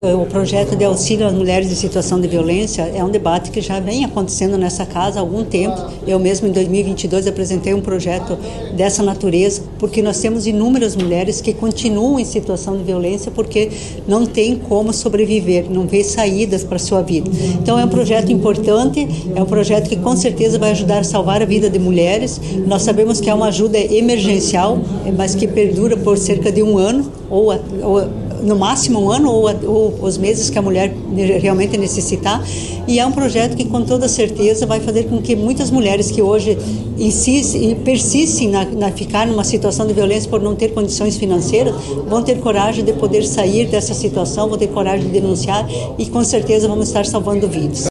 O projeto de auxílio às mulheres em situação de violência é um debate que já vem acontecendo nessa casa há algum tempo. Eu mesmo, em 2022, apresentei um projeto dessa natureza, porque nós temos inúmeras mulheres que continuam em situação de violência porque não tem como sobreviver, não vê saídas para a sua vida. Então é um projeto importante, é um projeto que com certeza vai ajudar a salvar a vida de mulheres. Nós sabemos que é uma ajuda emergencial, mas que perdura por cerca de um ano, ou no máximo um ano, ou os meses que a mulher realmente necessitar. E é um projeto que com toda certeza vai fazer com que muitas mulheres que hoje insistem e persistem na ficar numa situação de violência por não ter condições financeiras, vão ter coragem de poder sair dessa situação, vão ter coragem de denunciar e com certeza vamos estar salvando vidas.